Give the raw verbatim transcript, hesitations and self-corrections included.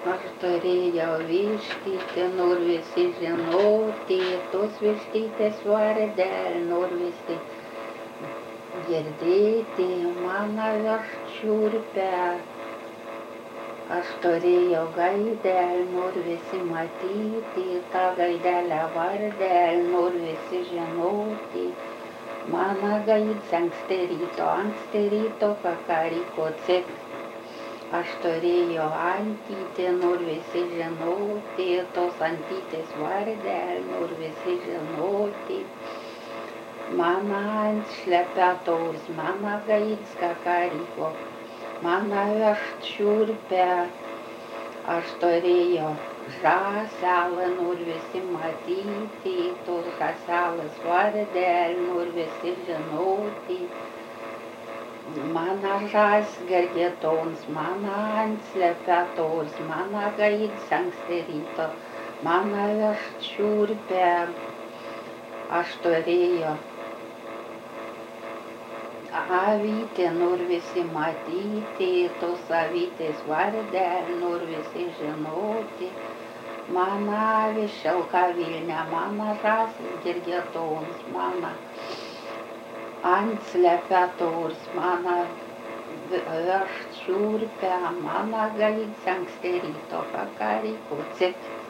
Aš turėjau vištytę, nor visi žinoti, tos vištytės vardelį, nor visi girdėti, mano verčiurpę. Aš turėjau gaidelį, nor visi matyti, tą gaidelę vardelį, nor visi žinoti. Mano gaids anksti ryto, anksti ryto kakariko cik. Aš turėjau antytę, nor visi žinoti, tos antytės vardelį, nor visi žinoti. Mano ant šlepetors, mano gaids kakariko, mano vežt šiurpę. Aš turėjau žąselą, nor visi matyti, tos žąselės vardelį, nor visi žinoti. Mano žąs gergetons, mano ant šlepetors, mano gaids anksti ryto, mano vežt šiurpę. Aš turėjau avytę, nor visi matyti, tos avytės vardelį, nor visi žinoti. Mano avis šilka vilnia, mano žąsis gergetons, mano ant šlepetors, mano vežt šiurpę, mano gaids anksti ryto kakariko cik.